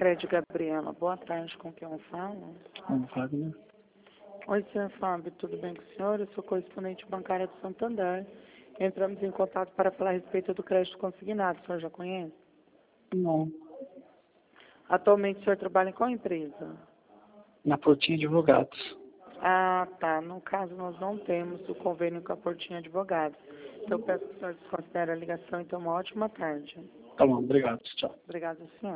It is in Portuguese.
Sicredi Gabriela. Boa tarde, com quem eu falo? Wagner. Oi, senhor Fábio, tudo bem com o senhor? Eu sou correspondente bancária do Santander. Entramos em contato para falar a respeito do crédito consignado. O senhor já conhece? Não. Atualmente o senhor trabalha em qual empresa? Na Portinha Advogados. Ah, tá. No caso, nós não temos o convênio com a Portinha Advogados. Então, eu peço que o senhor desconsidere a ligação e tenha uma ótima tarde. Tá bom, obrigado. Tchau. Obrigado, senhor.